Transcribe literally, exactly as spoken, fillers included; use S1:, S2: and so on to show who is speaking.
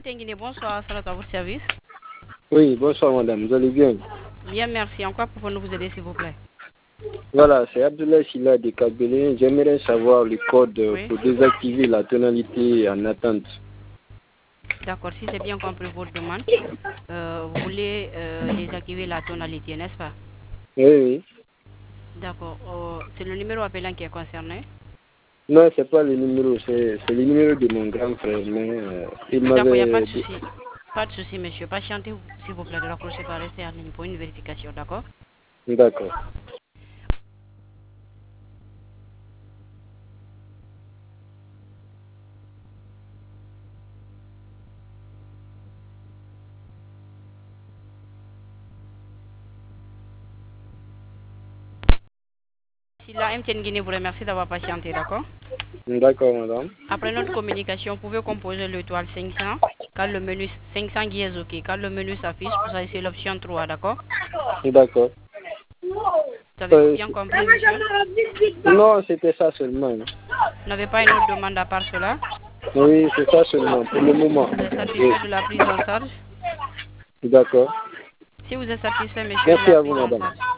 S1: Tenguine, bonsoir, salut à votre service.
S2: Oui, bonsoir madame, vous allez bien?
S1: Bien, merci. En quoi pouvons-nous vous aider, s'il vous plaît?
S2: Voilà, c'est Abdoulaye Silla de Kabelé. J'aimerais savoir le code
S1: Oui.
S2: pour désactiver la tonalité en attente.
S1: D'accord, si j'ai bien compris votre demande, euh, vous voulez euh, désactiver la tonalité, n'est-ce pas?
S2: Oui, oui.
S1: D'accord, euh, c'est le numéro appelant qui est concerné.
S2: Non, c'est pas le numéro, c'est c'est le numéro de mon grand frère. Mais euh, il
S1: D'accord, il n'y a pas
S2: m'avait
S1: de
S2: dit.
S1: souci. Pas de souci, monsieur. Patientez, s'il vous plaît, de raccrocher par rester en ligne pour une vérification, d'accord?
S2: D'accord.
S1: Si la M T N Guinée vous remercie d'avoir patienté, d'accord?
S2: D'accord, madame.
S1: Après notre communication, vous pouvez composer l'étoile cinq cents, quand le menu cinq cents qui est OK. Quand le menu s'affiche, vous choisissez l'option trois, d'accord?
S2: D'accord.
S1: Vous avez
S2: Euh,
S1: bien compris, monsieur?
S2: non, c'était ça seulement.
S1: Vous n'avez pas une autre demande à part cela?
S2: Oui, c'est ça seulement, pour le moment.
S1: Vous êtes
S2: Oui.
S1: satisfait de la prise en charge?
S2: D'accord.
S1: Si vous êtes satisfait, monsieur, de
S2: Merci
S1: la
S2: à vous,
S1: prise en
S2: madame.
S1: charge,